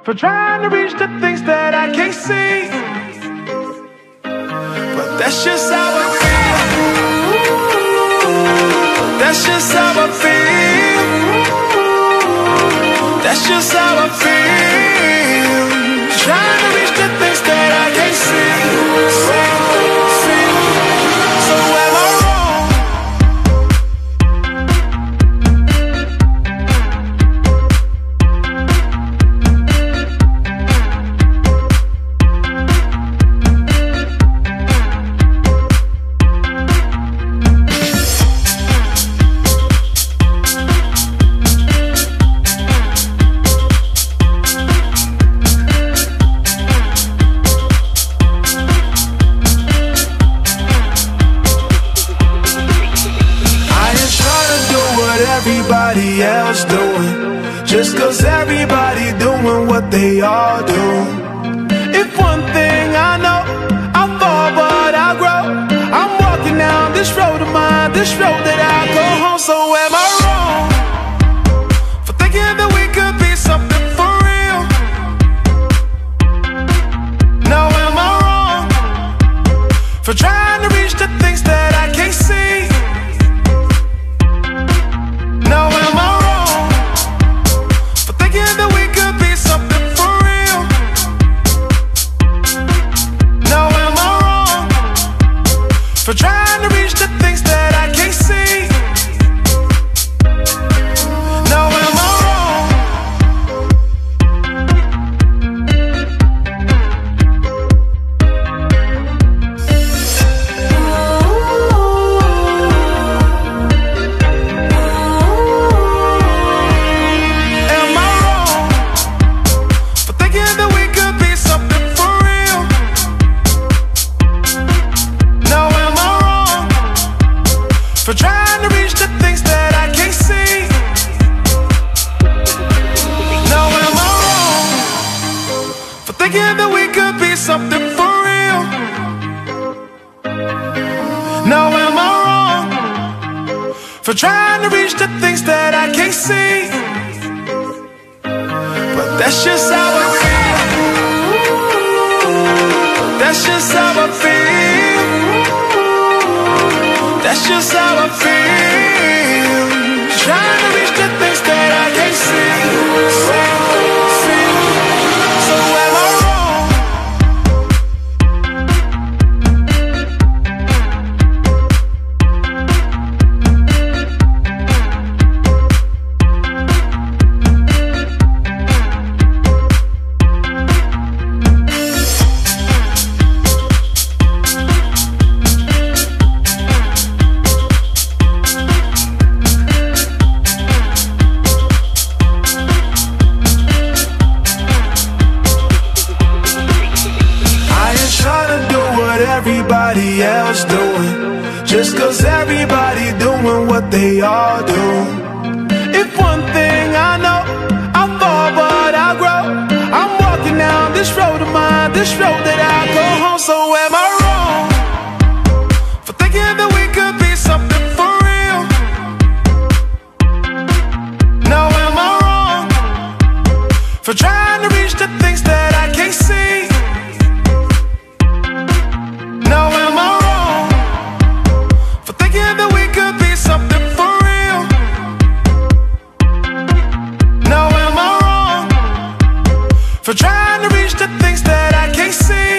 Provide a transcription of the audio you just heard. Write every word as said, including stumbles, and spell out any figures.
for trying to reach the things that I can't see. But that's just how I feel. That's just how I feel. That's just how I feel. Trying to reach the things that I can't see. See, see. So am I wrong? Everybody else doing, just cause everybody doing what they all do. If one thing I know, I fall but I grow. I'm walking down this road of mine, this road that I go home. So am I wrong for thinking that we could be something for real? Now am I wrong for trying to reach the things that I can't see? Now am I wrong for thinking that we could be something for real? Now am I wrong for trying to reach the things that I can't see? Now am I wrong? For trying to reach the things that I can't see. Now am I wrong for thinking that we could be something for real? Now am I wrong for trying to reach the things that I can't see? But that's just how I feel. That's just how I feel. That's just how I feel. Trying to reach the things that I can't see. See, see. So am I wrong? Everybody else doing, just cause everybody doing what they all do. If one thing I know, I fall but I grow. I'm walking down this road of mine, this road that I go home. So am I wrong for thinking that we could be something for real? Now am I wrong for trying to reach the things that I can't see? Now am I wrong for thinking that we could be something for real? Now am I wrong for trying to reach the things that I can't see?